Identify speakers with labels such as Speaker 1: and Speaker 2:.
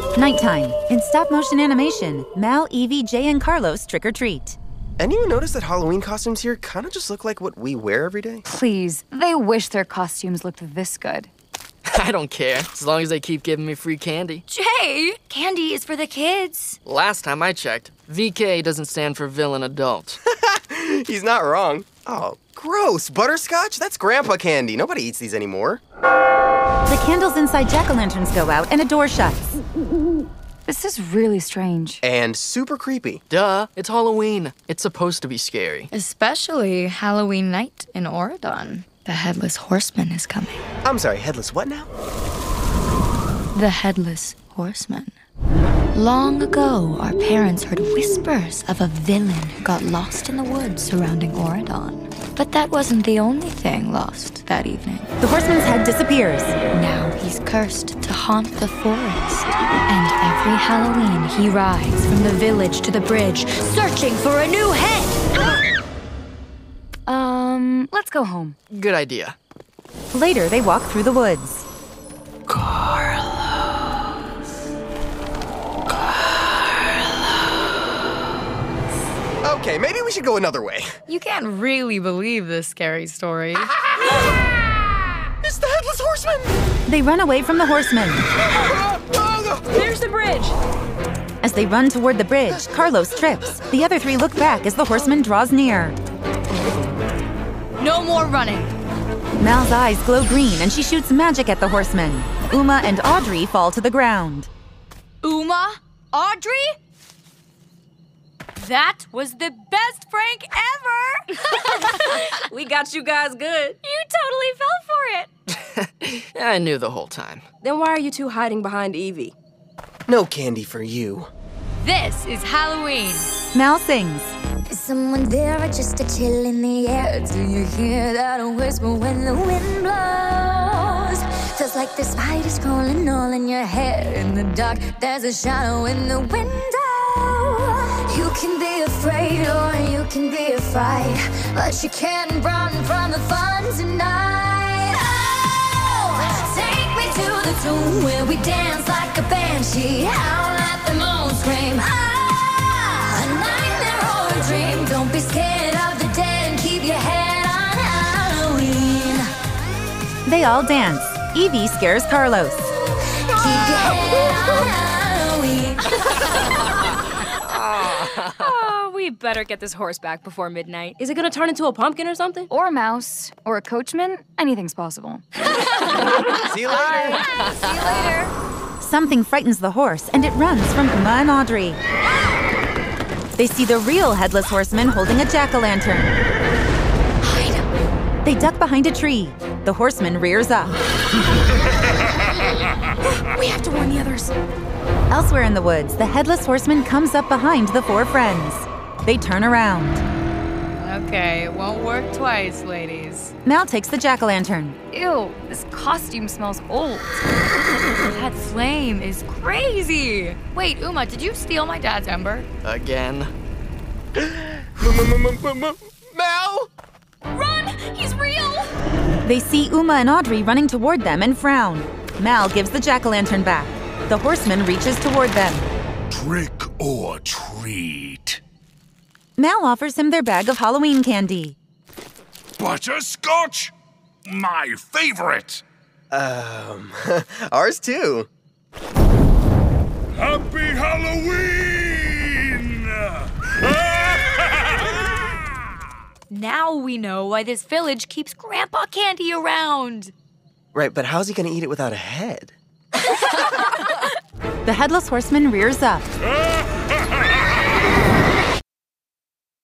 Speaker 1: Nighttime. In stop-motion animation, Mal, Evie, Jay, and Carlos trick or treat.
Speaker 2: Anyone notice that Halloween costumes here kind of just look like what we wear every day?
Speaker 3: Please, they wish their costumes looked this good.
Speaker 4: I don't care, as long as they keep giving me free candy.
Speaker 5: Jay, candy is for the kids.
Speaker 4: Last time I checked, VK doesn't stand for villain adult.
Speaker 2: He's not wrong. Oh, gross. Butterscotch? That's grandpa candy. Nobody eats these anymore.
Speaker 1: The candles inside jack-o'-lanterns go out and a door shuts.
Speaker 3: This is really strange.
Speaker 2: And super creepy.
Speaker 4: Duh, it's Halloween. It's supposed to be scary.
Speaker 5: Especially Halloween night in Oregon. The Headless Horseman is coming.
Speaker 2: I'm sorry, headless what now?
Speaker 5: The Headless Horseman. Long ago, our parents heard whispers of a villain who got lost in the woods surrounding Oregon. But that wasn't the only thing lost that evening.
Speaker 1: The horseman's head disappears.
Speaker 5: Now he's cursed to haunt the forest. And every Halloween, he rides from the village to the bridge, searching for a new head.
Speaker 3: Let's go home.
Speaker 4: Good idea.
Speaker 1: Later, they walk through the woods.
Speaker 2: Okay, maybe we should go another way.
Speaker 5: You can't really believe this scary story.
Speaker 2: It's the Headless Horseman!
Speaker 1: They run away from the horseman.
Speaker 5: There's the bridge.
Speaker 1: As they run toward the bridge, Carlos trips. The other three look back as the horseman draws near.
Speaker 5: No more running.
Speaker 1: Mal's eyes glow green and she shoots magic at the horseman. Uma and Audrey fall to the ground.
Speaker 5: Uma? Audrey? That was the best prank ever!
Speaker 6: We got you guys good.
Speaker 5: You totally fell for it.
Speaker 4: I knew the whole time.
Speaker 6: Then why are you two hiding behind Evie?
Speaker 2: No candy for you.
Speaker 5: This is Halloween.
Speaker 1: Mal sings.
Speaker 7: Is someone there or just a chill in the air? Do you hear that whisper when the wind blows? Feels like the spiders crawling all in your hair. In the dark, there's a shadow in the window. You can be afraid or you can be a fright, but you can't run from the fun tonight. Oh, take me to the tomb where we dance like a banshee, howl at the moon, scream, ah, a nightmare or a dream. Don't be scared of the dead and keep your head on Halloween.
Speaker 1: They all dance. Evie scares Carlos.
Speaker 7: Keep your head on Halloween.
Speaker 6: Oh, we better get this horse back before midnight. Is it gonna turn into a pumpkin or something?
Speaker 3: Or a mouse. Or a coachman. Anything's possible.
Speaker 2: See you later.
Speaker 5: See you later.
Speaker 1: Something frightens the horse and it runs from Uma and Audrey. They see the real Headless Horseman holding a jack-o'-lantern.
Speaker 5: Hide.
Speaker 1: They duck behind a tree. The horseman rears up.
Speaker 5: We have to warn the others.
Speaker 1: Elsewhere in the woods, the Headless Horseman comes up behind the four friends. They turn around.
Speaker 5: Okay, it won't work twice, ladies.
Speaker 1: Mal takes the jack-o'-lantern.
Speaker 3: Ew, this costume smells old.
Speaker 5: That flame is crazy. Wait, Uma, did you steal my dad's ember?
Speaker 4: Again.
Speaker 2: Mal?
Speaker 5: Run! He's real!
Speaker 1: They see Uma and Audrey running toward them and frown. Mal gives the jack-o'-lantern back. The horseman reaches toward them.
Speaker 8: Trick or treat.
Speaker 1: Mal offers him their bag of Halloween candy.
Speaker 8: Butterscotch? My favorite.
Speaker 2: Ours too.
Speaker 8: Happy Halloween!
Speaker 5: Now we know why this village keeps Grandpa Candy around.
Speaker 2: Right, but how's he gonna eat it without a head?
Speaker 1: The Headless Horseman rears up.